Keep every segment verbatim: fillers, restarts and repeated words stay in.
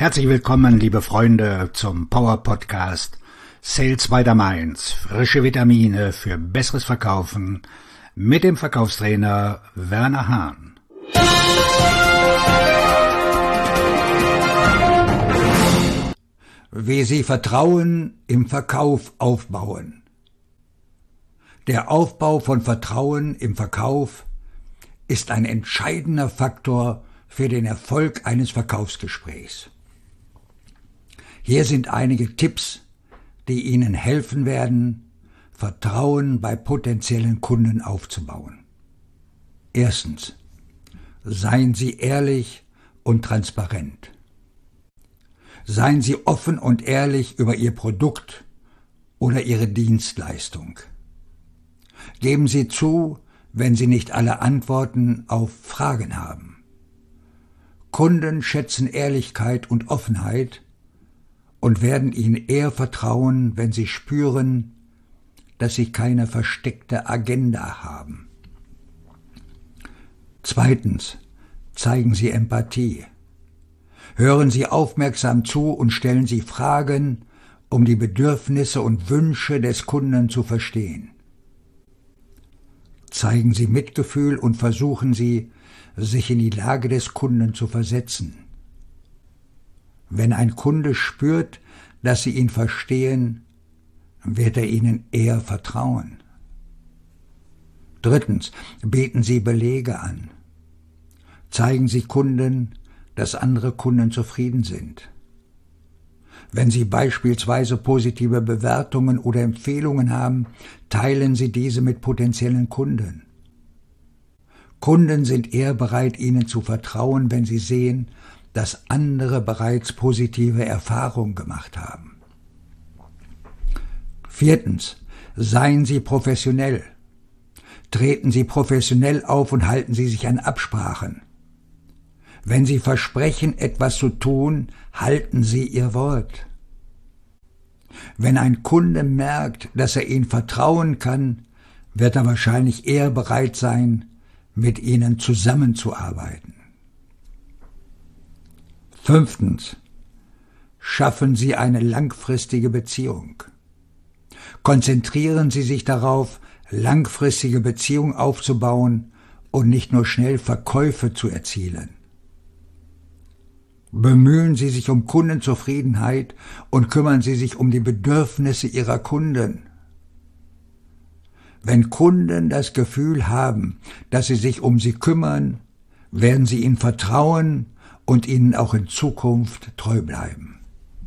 Herzlich willkommen, liebe Freunde, zum Power Podcast Sales by the Mainz. Frische Vitamine für besseres Verkaufen mit dem Verkaufstrainer Werner Hahn. Wie Sie Vertrauen im Verkauf aufbauen. Der Aufbau von Vertrauen im Verkauf ist ein entscheidender Faktor für den Erfolg eines Verkaufsgesprächs. Hier sind einige Tipps, die Ihnen helfen werden, Vertrauen bei potenziellen Kunden aufzubauen. Erstens. Seien Sie ehrlich und transparent. Seien Sie offen und ehrlich über Ihr Produkt oder Ihre Dienstleistung. Geben Sie zu, wenn Sie nicht alle Antworten auf Fragen haben. Kunden schätzen Ehrlichkeit und Offenheit und werden Ihnen eher vertrauen, wenn Sie spüren, dass Sie keine versteckte Agenda haben. Zweitens. Zeigen Sie Empathie. Hören Sie aufmerksam zu und stellen Sie Fragen, um die Bedürfnisse und Wünsche des Kunden zu verstehen. Zeigen Sie Mitgefühl und versuchen Sie, sich in die Lage des Kunden zu versetzen. Wenn ein Kunde spürt, dass Sie ihn verstehen, wird er Ihnen eher vertrauen. Drittens. Bieten Sie Belege an. Zeigen Sie Kunden, dass andere Kunden zufrieden sind. Wenn Sie beispielsweise positive Bewertungen oder Empfehlungen haben, teilen Sie diese mit potenziellen Kunden. Kunden sind eher bereit, Ihnen zu vertrauen, wenn sie sehen, dass andere bereits positive Erfahrungen gemacht haben. Viertens. Seien Sie professionell. Treten Sie professionell auf und halten Sie sich an Absprachen. Wenn Sie versprechen, etwas zu tun, halten Sie Ihr Wort. Wenn ein Kunde merkt, dass er Ihnen vertrauen kann, wird er wahrscheinlich eher bereit sein, mit Ihnen zusammenzuarbeiten. Fünftens. Schaffen Sie eine langfristige Beziehung. Konzentrieren Sie sich darauf, langfristige Beziehungen aufzubauen und nicht nur schnell Verkäufe zu erzielen. Bemühen Sie sich um Kundenzufriedenheit und kümmern Sie sich um die Bedürfnisse Ihrer Kunden. Wenn Kunden das Gefühl haben, dass Sie sich um sie kümmern, werden Sie ihnen vertrauen und Ihnen auch in Zukunft treu bleiben.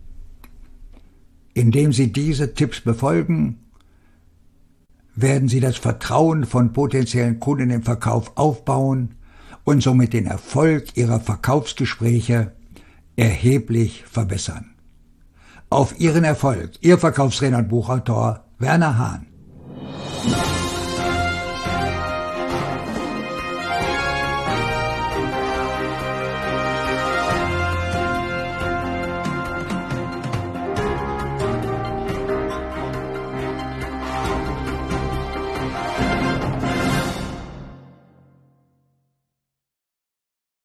Indem Sie diese Tipps befolgen, werden Sie das Vertrauen von potenziellen Kunden im Verkauf aufbauen und somit den Erfolg Ihrer Verkaufsgespräche erheblich verbessern. Auf Ihren Erfolg, Ihr Verkaufstrainer und Buchautor Werner Hahn.